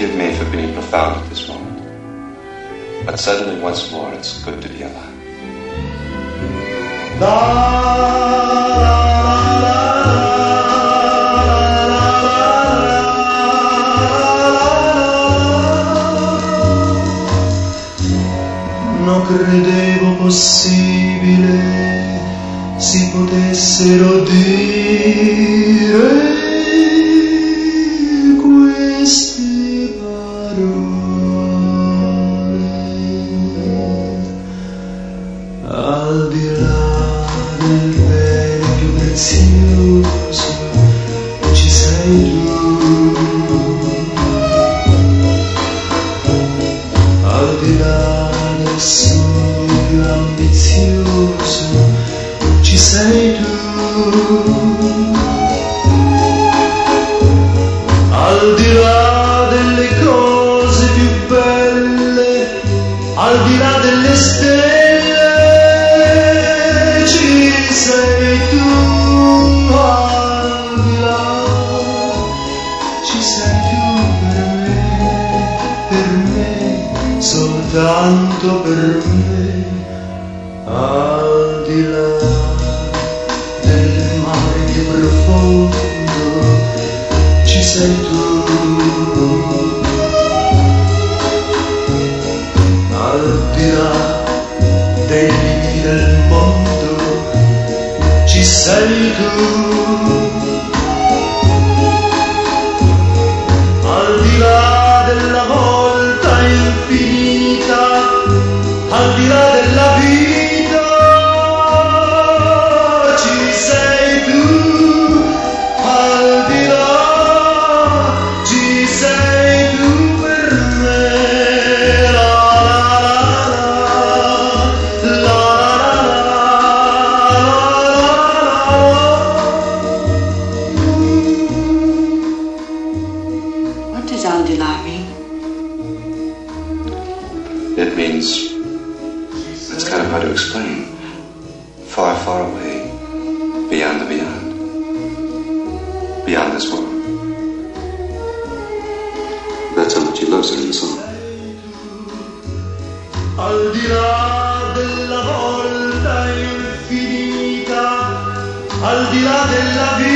forgive me for being profound at this moment. But suddenly, once more, it's good to be alive. Non credevo possibile si potessero dire queste parole. Al di là del bene più prezioso ci sei tu, al di là del sogno più ambizioso ci sei tu, al di là delle cose più belle, al di là delle stelle ci sei tu, al di là ci sei tu per me, soltanto per me, al di là del mare più profondo ci sei tu, al di là dei limiti del mondo ci sei tu, al di là della volta infinita, al di là della vita ci sei tu, al di là ci sei tu per me, la la la la. What does al di là mean? It means, it's kind of hard to explain. Far, far away, beyond the beyond. Beyond this world. That's how much he loves her in the song. Al di là della volta infinita, al di là della vita